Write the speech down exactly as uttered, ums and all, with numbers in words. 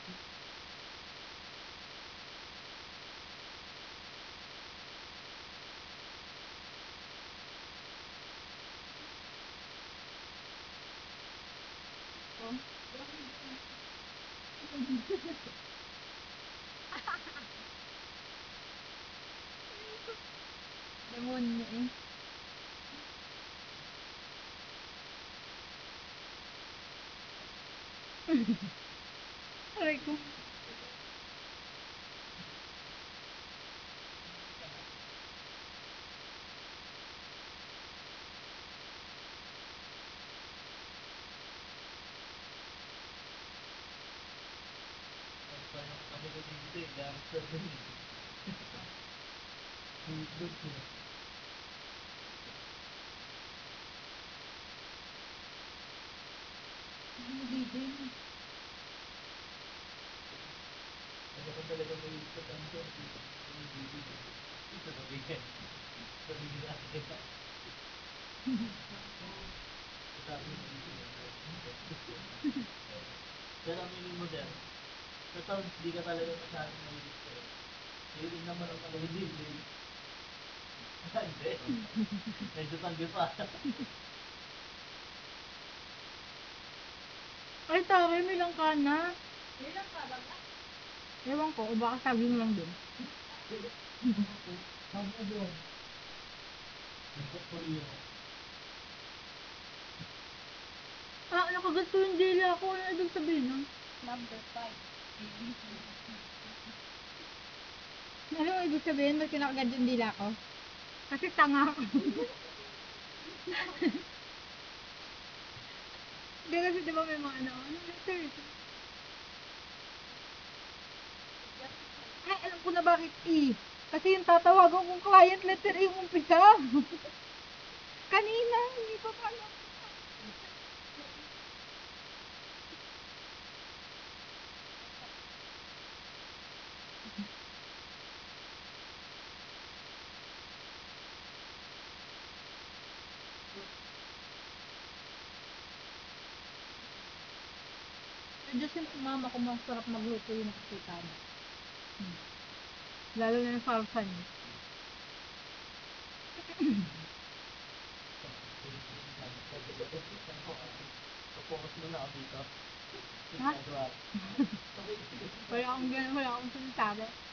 Lemon niya eh. Aray ko. Pero aminin mo sir, sa sounds di ka talaga masyadong mahilig sir. Hiling naman ang mga hindi. Hindi. Medyo tanggi pa. Ay, tari, may lang ka na. Ewan ko, o baka sabi mo lang din. Ah, nakagat ko yung dila ko. Ano ibig sabihin nun? Number five. Ano ang ibig sabihin? Ba't kinakagat yung dila ko? Kasi tanga ako. Hindi kasi diba may mga ano, ano letter ito? Ay, alam ko na bakit E. Kasi yung tatawagan kong client letter E yung umpisa. Kanina, hindi pa pa alam. Medyo si mama ko masarap magluto yung nakikita niya. Hmm. Lalo na yung salsa niya. Focus mo na ako dito. Ha? Wala akong gano'n, wala akong sinasabi.